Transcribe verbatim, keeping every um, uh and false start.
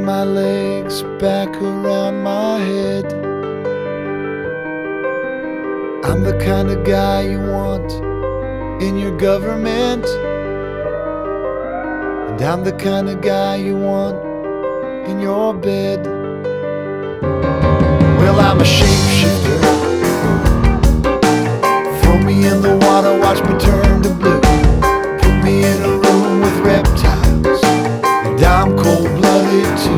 my legs back around my head. I'm the kind of guy you want in your government, and I'm the kind of guy you want in your bed. Well, I'm a shapeshifter. Throw me in the water, watch me turn to blue.